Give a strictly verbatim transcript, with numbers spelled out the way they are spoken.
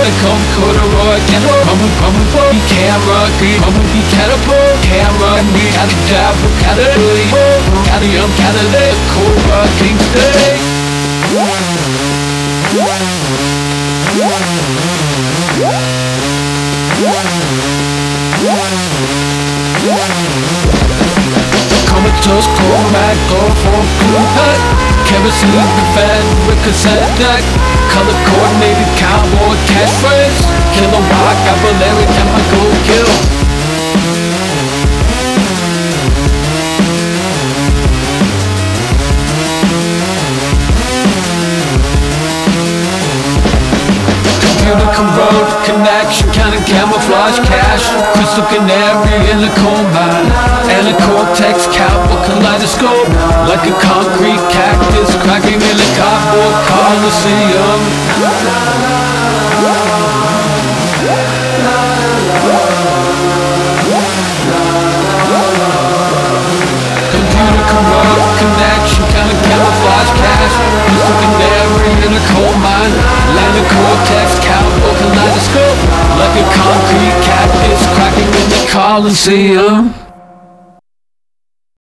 come corduroy, coming, coming for the camera, coming the catapult, camera, me, gotta die for catalytic, gotta young catalytic, Cobra King Day. Comatose, cold mag, glow for blue hut. Kerosene, the fat with cassette deck. Color coordinated cowboy catchphrase. Killer rock, cavalry, chemical kill. Computer corrode, connection, counting camouflage, cash. Crystal canary in the coal mine. And a cortex cowboy kaleidoscope. Like a concrete cactus cracking in a cardboard coliseum. Computer corrode, connection, counting camouflage, cash. Crystal canary in a coal mine. Land a cortex cowboy kaleidoscope. Like a concrete cactus cracking in the coliseum.